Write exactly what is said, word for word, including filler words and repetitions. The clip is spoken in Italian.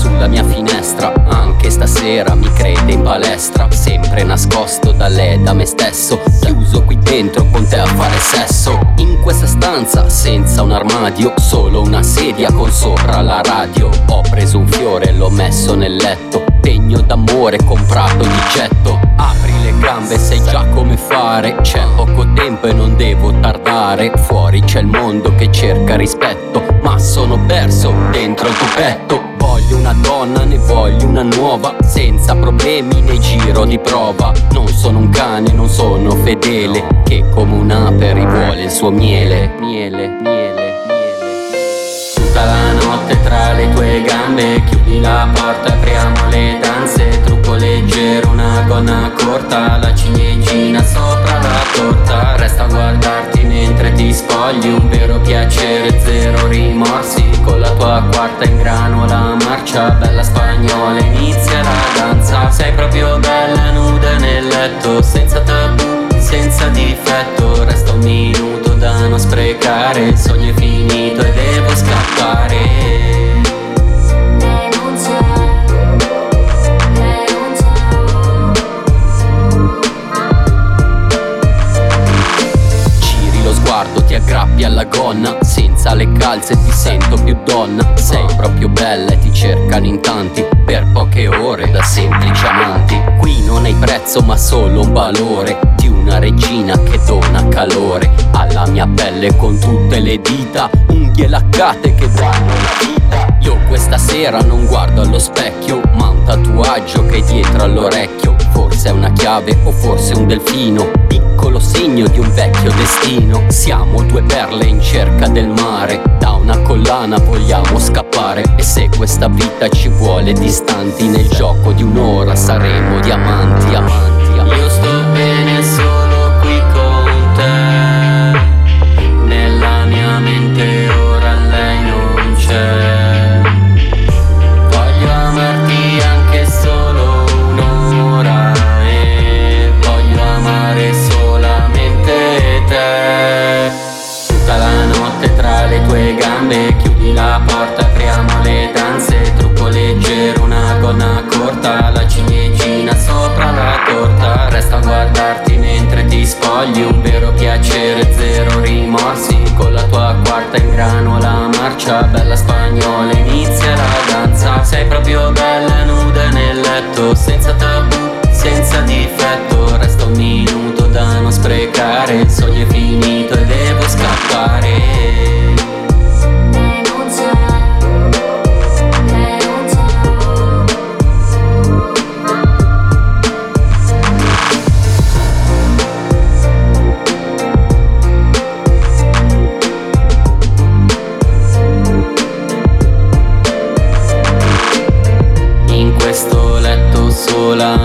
sulla mia finestra, anche stasera mi crede in palestra. Sempre nascosto da lei, da me stesso, chiuso qui dentro con te a fare sesso. In questa stanza senza un armadio, solo una sedia con sopra la radio. Ho preso un fiore e l'ho messo nel letto, pegno d'amore comprato di getto. Apri le gambe, sai già come fare, c'è poco tempo e non devo tardare. Fuori c'è il mondo che cerca rispetto, ma sono perso dentro il tuo petto. Voglio una donna, ne voglio una nuova, senza problemi né giro di prova. Non sono un cane, non sono fedele, che come un'ape rivuole il suo miele. Miele, miele, miele. Tutta la notte tra le tue gambe, chiudi la porta, apriamo le danze. Trucco leggero, una gonna corta, la ciliegina sopra la torta. Resta a guardarti mentre ti spogli, un vero piacere, zero rimorsi. Con la tua quarta in grano la marcia, bella spagnola, inizia la danza. Sei proprio bella nuda nel letto, senza tabù, senza difetto. Resta un minuto da non sprecare, il sogno è finito e devo scappare. Ti aggrappi alla gonna, senza le calze ti sento più donna. Sei proprio bella e ti cercano in tanti, per poche ore da semplici amanti. Qui non hai prezzo ma solo un valore di una regina che dona calore alla mia pelle con tutte le dita, unghie laccate che danno la vita. Io questa sera non guardo allo specchio, ma un tatuaggio che è dietro all'orecchio. Forse è una chiave o forse un delfino, piccolo segno di un vecchio destino. Siamo due perle in cerca del mare, da una collana vogliamo scappare. E se questa vita ci vuole distanti, nel gioco di un'ora saremo diamanti, amanti, amanti. Io sto bene solo qui con te, nella mia mente ora lei non c'è. Voglio amarti anche solo un'ora e voglio amare solamente te. Tutta la notte tra le tue gambe, chiudi la porta, apriamo le danze. Trucco leggero, una gonna corta, la ciliegina sopra la torta. Resta a guardarti mentre ti spogli, un vero piacere, zero rimorsi. Con la tua quarta in grano la marcia, bella spagnola, inizia la danza. Sei proprio bella nuda nel letto, senza tabù, senza difetto. Resta un minuto da non sprecare, il sogno è finito e devo scappare. In questo letto sola